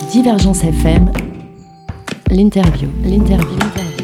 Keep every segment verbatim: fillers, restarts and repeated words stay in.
Divergence F M, l'interview, l'interview.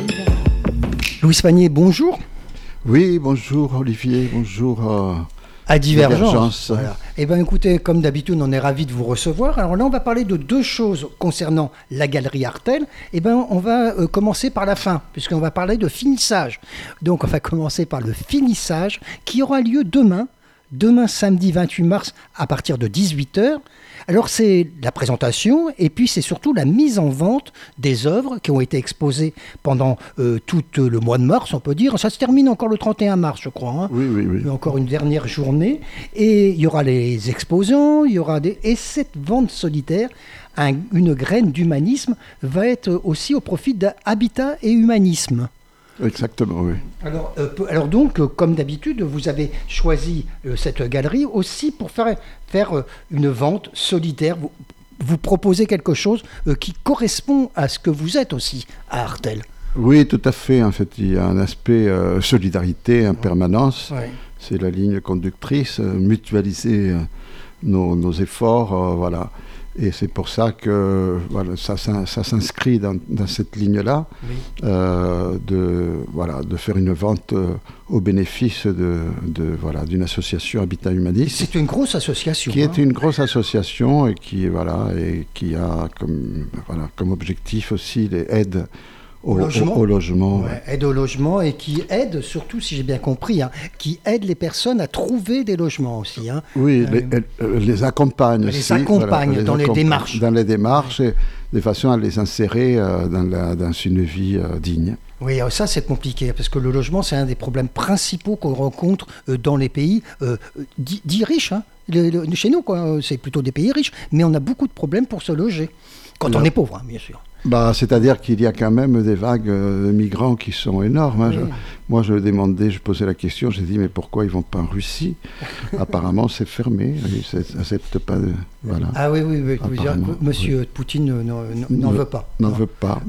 Louis Panier, bonjour. Oui, bonjour Olivier, bonjour euh, à Divergence. Divergence. Voilà. Eh bien écoutez, comme d'habitude, on est ravis de vous recevoir. Alors là, on va parler de deux choses concernant la galerie Artel. Eh bien, on va euh, commencer par la fin, puisqu'on va parler de finissage. Donc, on va commencer par le finissage qui aura lieu demain, demain samedi vingt-huit mars à partir de dix-huit heures. Alors c'est la présentation et puis c'est surtout la mise en vente des œuvres qui ont été exposées pendant euh, tout le mois de mars, on peut dire. Ça se termine encore le trente et un mars, je crois. Hein. Oui, oui, oui. Il y a encore une dernière journée. Et il y aura les exposants, il y aura des... Et cette vente solitaire, un, une graine d'humanisme, va être aussi au profit d'Habitat et Humanisme. Exactement, oui. Alors, euh, alors donc, euh, comme d'habitude, vous avez choisi euh, cette galerie aussi pour faire, faire euh, une vente solidaire. Vous, vous proposez quelque chose euh, qui correspond à ce que vous êtes aussi à Artel. Oui, tout à fait. En fait, il y a un aspect euh, solidarité en permanence. Ouais. C'est la ligne conductrice, euh, mutualiser euh, nos, nos efforts, euh, voilà. Et c'est pour ça que voilà, ça, ça, ça s'inscrit dans, dans cette ligne-là, oui. euh, de, voilà, de faire une vente euh, au bénéfice de, de, voilà, d'une association Habitat Humanisme. C'est une grosse association. Qui hein. est une grosse association et qui, voilà, et qui a comme, voilà, comme objectif aussi les aides Au, au logement, au, au logement. Ouais, aide au logement et qui aide surtout, si j'ai bien compris, hein, qui aide les personnes à trouver des logements aussi. Hein. Oui, euh, les, elles, les accompagne les aussi. Accompagne voilà, dans les les accompagne démarches. Dans les démarches, ouais. et de façon à les insérer euh, dans, la, dans une vie euh, digne. Oui, ça c'est compliqué, parce que le logement, c'est un des problèmes principaux qu'on rencontre euh, dans les pays euh, dits, dits riches. Hein. Le, le, chez nous, quoi, c'est plutôt des pays riches, mais on a beaucoup de problèmes pour se loger, quand Là. on est pauvre, hein, bien sûr. Bah, c'est-à-dire qu'il y a quand même des vagues de migrants qui sont énormes. Hein. Oui. Je, moi, je demandais, je posais la question, j'ai dit, mais pourquoi ils ne vont pas en Russie? Apparemment, c'est fermé, ils n'acceptent pas de... Voilà. Ah oui, oui, oui. Monsieur oui. Poutine n'en veut pas. N'en veut pas.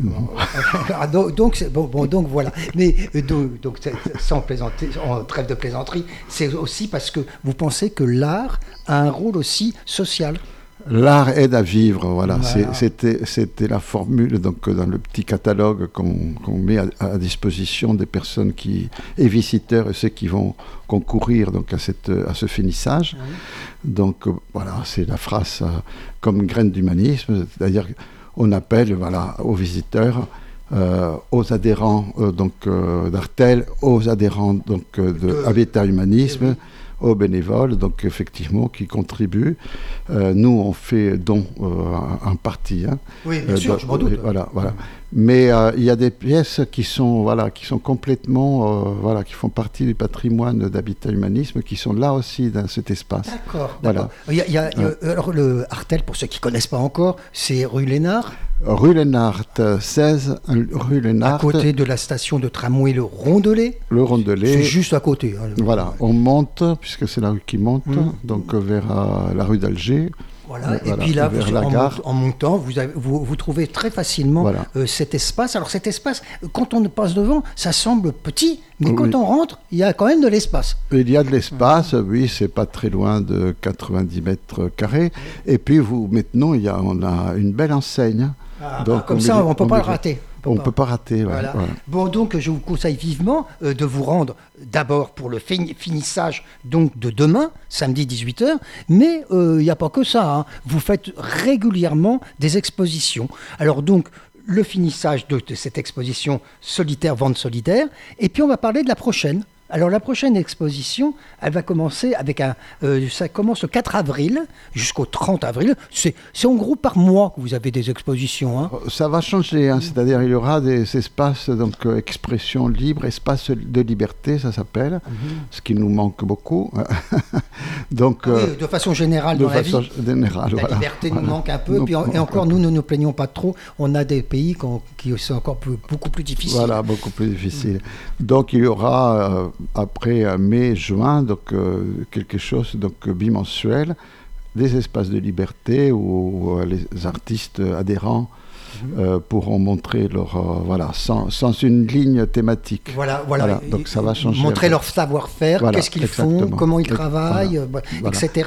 ah, donc, donc, bon, bon, donc, voilà. Mais donc, donc sans plaisanter, en trêve de plaisanterie, c'est aussi parce que vous pensez que l'art a un rôle aussi social. L'art aide à vivre, voilà. voilà. C'était, c'était la formule donc, dans le petit catalogue qu'on, qu'on met à, à disposition des personnes qui, et visiteurs et ceux qui vont concourir donc, à, cette, à ce finissage. Oui. Donc voilà, c'est la phrase euh, comme graine d'humanisme, c'est-à-dire qu'on appelle voilà, aux visiteurs, euh, aux adhérents euh, donc, euh, d'Artel, aux adhérents donc, euh, de, de Habitat Humanisme, aux bénévoles, donc effectivement, qui contribuent. Euh, nous, on fait don euh, en partie. Hein. Oui, bien euh, sûr, donc, je m'en doute. Voilà, voilà. Mais euh, il y a des pièces qui sont, voilà, qui sont complètement, euh, voilà, qui font partie du patrimoine d'Habitat Humanisme, qui sont là aussi dans cet espace. D'accord. Voilà. Il y a, il y a, ouais. Alors le Artel, pour ceux qui ne connaissent pas encore, c'est rue Lénard. Rue Lénard, seize, rue Lénard. À côté de la station de tramway Le Rondelet. Le Rondelet. C'est juste à côté. Hein, voilà, on monte, puisque c'est la rue qui monte, mmh. donc vers euh, la rue d'Alger. Voilà. Et voilà, puis là, vous, en, mont, en montant, vous, avez, vous, vous trouvez très facilement voilà. euh, cet espace. Alors cet espace, quand on passe devant, ça semble petit, mais oui. quand on rentre, il y a quand même de l'espace. Il y a de l'espace, mmh. oui, c'est pas très loin de quatre-vingt-dix mètres carrés. Et puis vous, maintenant, il y a, on a une belle enseigne. Ah, donc, comme on ça, on ne peut pas le rater. On ne peut pas rater, ouais, voilà. Voilà. Bon, donc, je vous conseille vivement euh, de vous rendre d'abord pour le fin- finissage donc, de demain, samedi dix-huit heures, mais il euh, n'y a pas que ça. Hein. Vous faites régulièrement des expositions. Alors donc, le finissage de, de cette exposition solitaire, vente solidaire, et puis on va parler de la prochaine. Alors la prochaine exposition, elle va commencer avec un... Euh, ça commence le quatre avril jusqu'au trente avril. C'est, c'est en gros par mois que vous avez des expositions. Hein. Ça va changer, hein, c'est-à-dire il y aura des espaces, donc euh, expression libre, espace de liberté, ça s'appelle, mm-hmm. ce qui nous manque beaucoup. donc, ah, oui, de façon générale de dans façon la vie, générale, la voilà, liberté voilà. nous manque un peu. Nous, puis, et encore, nous ne nous plaignons pas trop. On a des pays qui sont encore plus, beaucoup plus difficiles. Voilà, beaucoup plus difficiles. Mm. Donc il y aura... Euh, après mai, juin, donc euh, quelque chose donc bimensuel, des espaces de liberté où euh, les artistes adhérents euh, pourront montrer leur euh, voilà sans, sans une ligne thématique. Voilà, voilà. voilà donc ça va changer. Montrer leur savoir-faire, voilà, qu'est-ce qu'ils exactement. font, comment ils exactement. travaillent, voilà. et cetera. Voilà.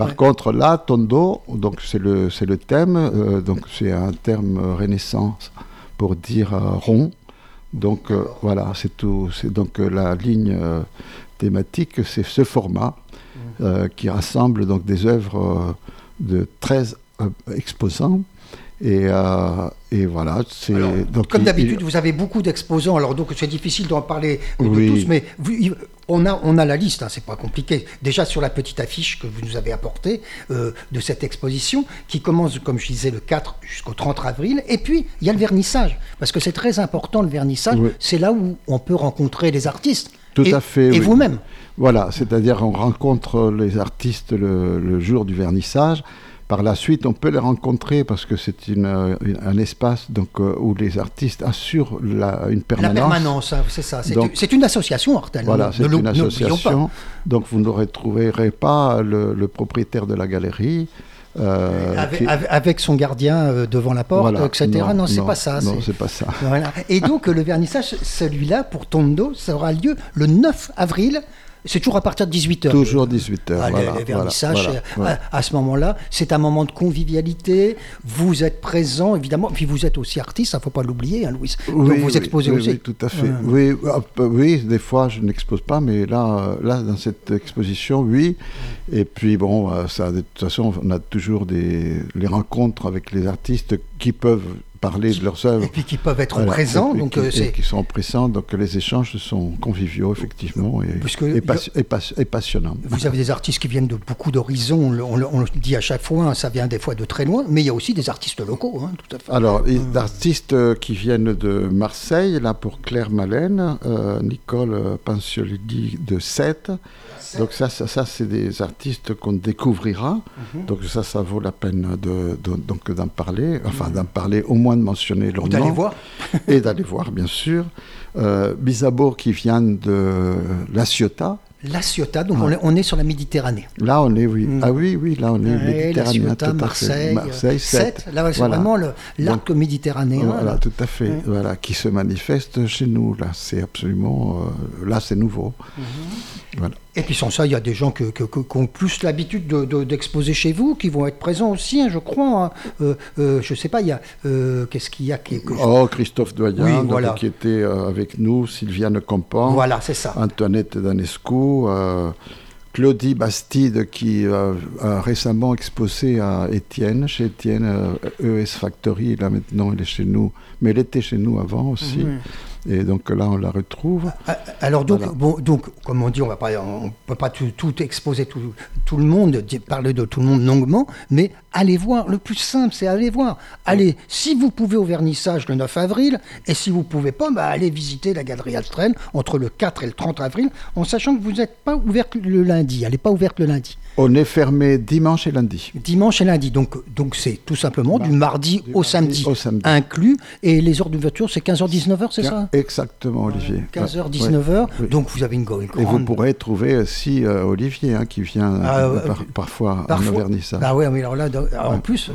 Par ouais. contre, là, Tondo, donc c'est le, c'est le thème, euh, donc c'est un terme euh, renaissance pour dire euh, rond. Donc euh, voilà, c'est tout. C'est donc euh, la ligne euh, thématique, c'est ce format euh, qui rassemble donc des œuvres euh, de treize euh, exposants. Et, euh, et voilà, c'est... Alors, donc, comme il- d'habitude, il- vous avez beaucoup d'exposants, alors donc c'est difficile d'en parler de Oui. tous, mais vous- il- on, a, on a la liste, hein, c'est pas compliqué. Déjà sur la petite affiche que vous nous avez apportée euh, de cette exposition, qui commence, comme je disais, le quatre jusqu'au trente avril, et puis il y a le vernissage, parce que c'est très important le vernissage, Oui. c'est là où on peut rencontrer les artistes. Tout et, à fait, Et oui. vous-même. Voilà, c'est-à-dire on rencontre les artistes le, le jour du vernissage. Par la suite, on peut les rencontrer parce que c'est une, une- un espace donc, euh, où les artistes assurent la, une permanence. La permanence, hein, c'est ça. C'est Donc, une, c'est une association, Artel. Voilà, ne c'est l'ou- une n'oublions association. pas. Donc vous ne retrouverez pas le, le propriétaire de la galerie. euh, Avec, qui- avec- avec son gardien euh, devant la porte, voilà. et cetera. Non, c'est pas ça. Non, c'est- c'est pas ça. Voilà. Et donc, le vernissage, celui-là, pour Tondo, ça aura lieu le neuf avril. C'est toujours à partir de dix-huit heures. Toujours dix-huit heures. Ah, les- voilà, les vernissages, voilà, c'est- voilà. à, à ce moment-là, c'est un moment de convivialité. Vous êtes présent, évidemment. Puis vous êtes aussi artiste, il ne faut pas l'oublier, hein, Louis. Oui, Donc vous oui, exposez oui, aussi. oui, tout à fait. Ouais. Oui, hop, oui, des fois je n'expose pas, mais là, euh, là, dans cette exposition, oui. Et puis bon, euh, ça, de toute façon, on a toujours des les rencontres avec les artistes qui peuvent parler de leurs œuvres. Et puis qui peuvent être Voilà. présents. Et Donc, qui, euh, et c'est... qui sont présents, donc les échanges sont conviviaux, effectivement, et, Parce que et, le- pas- et pas- et passionnants. Vous avez des artistes qui viennent de beaucoup d'horizons, on, le- on le- on le dit à chaque fois, hein, ça vient des fois de très loin, mais il y a aussi des artistes locaux, hein, tout à fait. Alors, les artistes euh, qui viennent de Marseille, là pour Claire Malène, euh, Nicole euh, Panciolini de Sète. Donc ça, ça, ça, c'est des artistes qu'on découvrira. Mhm. Donc ça, ça vaut la peine de, de- donc d'en parler, enfin d'en parler, au moins de mentionner leur Vous nom. allez voir. Et d'aller voir, bien sûr. Euh, Bisabour qui vient de La Ciotat. La Ciotat, donc Ouais. on, est, on est sur la Méditerranée. Là, on est, oui. Mm. Ah oui, oui, là, on est Ouais, la méditerranéen. Ciotat, tout à fait. Marseille, Marseille, Sète. Sète, là c'est Voilà. vraiment le- l'arc méditerranéen. Voilà, là. tout à fait. Ouais. Voilà, qui se manifeste chez nous. Là, c'est absolument. euh, là, c'est nouveau. Voilà. Et puis sans ça, il y a des gens que, que- que- qui ont plus l'habitude de- de- d'exposer chez vous, qui vont être présents aussi, hein, je crois. hein. Euh, euh, je sais pas, il y a euh, qu'est-ce qu'il y a qui, que- Oh, Christophe Doyen, Oui, donc, voilà. qui était euh, avec nous, Sylviane Compan, Voilà, c'est ça. Antoinette Danescu, euh, Claudie Bastide qui euh, a récemment exposé à Étienne, chez Étienne, euh, E S Factory. Là maintenant, elle est chez nous, mais elle était chez nous avant aussi. Mhm. Et donc là, on la retrouve. Ah, Alors donc, Voilà. bon, donc, comme on dit, on va pas, on peut pas tout, tout exposer tout, tout le monde, di- parler de tout le monde longuement, mais allez voir. Le plus simple, c'est aller voir. Allez, si vous pouvez au vernissage le neuf avril, et si vous pouvez pas, bah, allez visiter la galerie Alstrel entre le quatre et le trente avril, en sachant que vous n'êtes pas ouverte le lundi. Elle n'est pas ouverte le lundi. On est fermé dimanche et lundi. Dimanche et lundi, donc donc c'est tout simplement du mardi du au mardi samedi, au samedi. inclus. Et les heures d'ouverture, c'est quinze heures dix-neuf heures, c'est ça Exactement, Olivier. quinze heures Ouais, dix-neuf heures, ouais, oui. donc vous avez une grande... Et vous pourrez trouver aussi euh, Olivier hein, qui vient Ah, euh, euh, par- parfois, Parfois. à nos vernissages. Ah ouais, mais alors là, donc, alors en plus,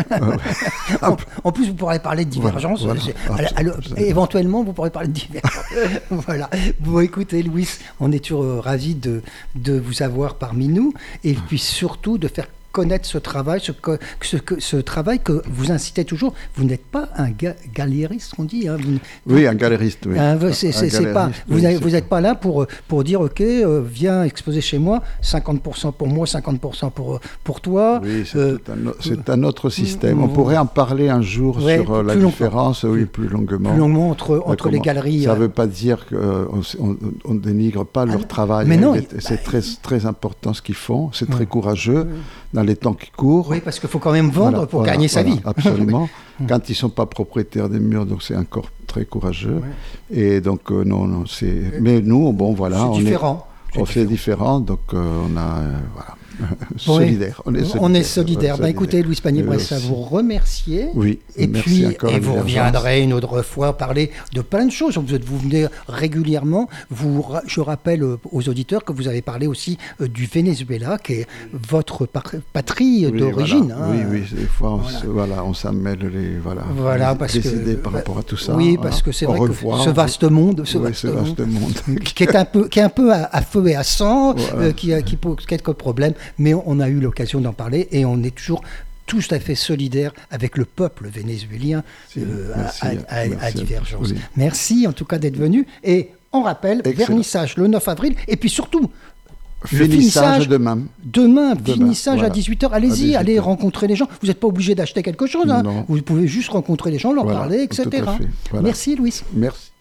en, en plus, vous pourrez parler de divergence. Voilà, C'est- voilà, alors, absolument. éventuellement, vous pourrez parler de divergence. Voilà. Bon, écoutez, Louis, on est toujours euh, ravis de, de vous avoir parmi nous, et puis surtout de faire connaître ce travail, ce, co- ce, que- ce travail que vous incitez toujours. Vous n'êtes pas un ga- galériste, on dit. Hein, vous- Oui, un galériste, oui. Hein, c'est- Un c'est- c'est pas, galériste, vous oui, n'avez- c'est- vous n'êtes pas là pour, pour dire, OK, euh, viens exposer chez moi, cinquante pour cent pour moi, cinquante pour cent pour, pour toi. Oui, c'est Euh, tout un, o- c'est un autre système. euh, On pourrait en parler un jour Ouais, sur euh, la plus longtemps. différence, oui, plus longuement. plus longuement entre, Euh, entre les comment- galeries. Ça ne euh, veut pas dire qu'on on, on dénigre pas leur non. travail. Mais hein. non, Il est- il- c'est très, très important ce qu'ils font. C'est Ouais. très courageux dans les temps qui courent. Oui, parce qu'il faut quand même vendre Voilà, pour voilà, gagner sa voilà, vie. Absolument. Quand ils ne sont pas propriétaires des murs, donc c'est encore très courageux. Et donc, euh, non, non, c'est. Mais nous, bon, voilà. C'est on différent. Est, on fait différent, donc euh, on a. euh, voilà. Bon, solidaire. On est On solidaire. est solidaire. Ouais, Bah, écoutez, Louis Pagny, Et bref, ça aussi. vous remercier. Oui, Et merci puis, encore, et vous Divergence. reviendrez une autre fois parler de plein de choses. Vous, êtes- vous venez régulièrement. Vous, ra- je rappelle euh, aux auditeurs que vous avez parlé aussi euh, du Venezuela, qui est votre par- patrie Oui, d'origine. voilà. hein. Oui, oui, des fois, on Voilà. se- voilà, on s'en mêle les, voilà, Voilà, les- parce les que idées par rapport à tout ça. Oui, hein. parce que c'est Au vrai revoir. que ce vaste monde, ce Oui, vaste ce vaste monde, monde. qui est un peu, qui est un peu à, à feu et à sang, Voilà. euh, qui, a- qui pose quelques problèmes. mais on a eu l'occasion d'en parler et on est toujours tout à fait solidaire avec le peuple vénézuélien euh, merci, à, à, merci à Divergence. oui. Merci en tout cas d'être venu. Et on rappelle, Excellent. Vernissage le neuf avril, et puis surtout, Finissage, finissage demain. Demain, Demain, finissage voilà. à dix-huit heures. À Allez-y, dix-huit allez heures. rencontrer les gens. Vous n'êtes pas obligé d'acheter quelque chose. Hein. Non. Vous pouvez juste rencontrer les gens, leur Voilà, parler, tout à et cetera. fait. Voilà. Merci, Louis. Merci.